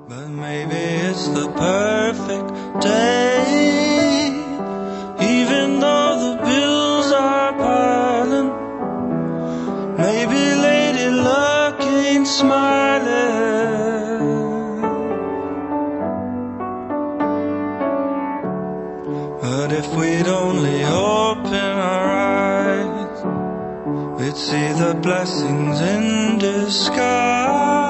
But maybe it's the perfect day, even though the bills are piling. Maybe Lady Luck ain't smiling. But if we'd only open our eyes, we'd see the blessings in disguise.